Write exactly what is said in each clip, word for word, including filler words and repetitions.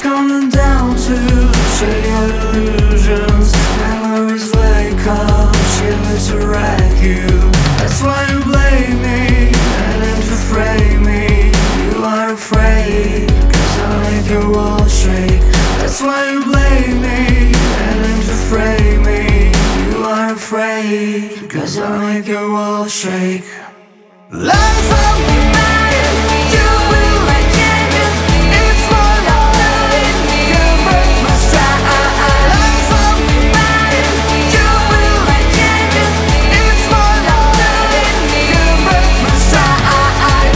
coming down to shake your illusions. Memories wake up, shiver to wreck you. That's why you blame me, and aim to frame me. You are afraid, cause I'll make your world shake. That's why you blame me, and aim to frame me. You are afraid, cause I'll make your world shake. Lies of mine, you will make changes. It's more than you break my stride. Lies of mine, you will make changes. It's more than you break my stride.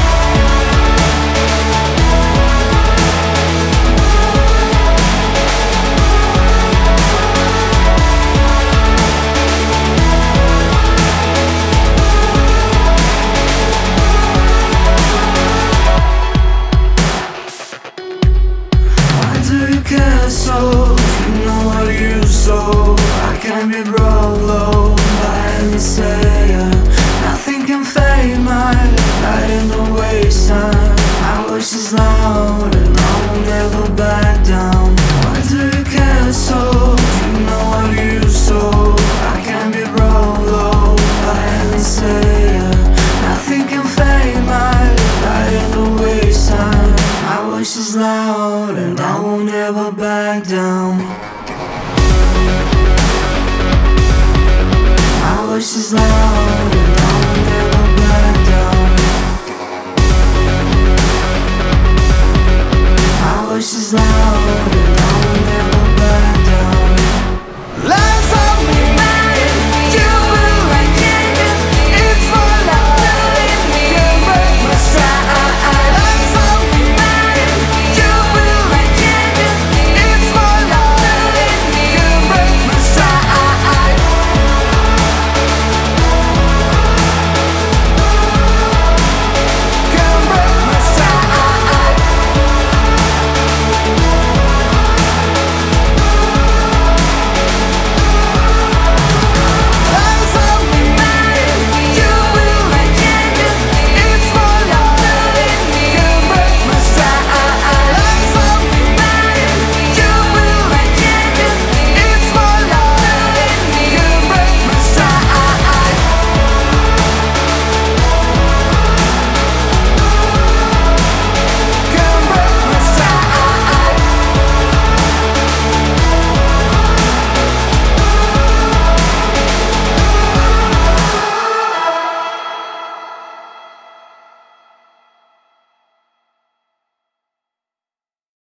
So, you know what you so I can't be brought low by any sayer. Nothing can fade my light in the waste time. My voice is loud and I will never back down. Why do you care so? You know what you so I can't be brought low by any sayer. Nothing can fade my light in the waste time. My voice is loud and I will never back down. My voice is loud and I will never back down. My voice is loud and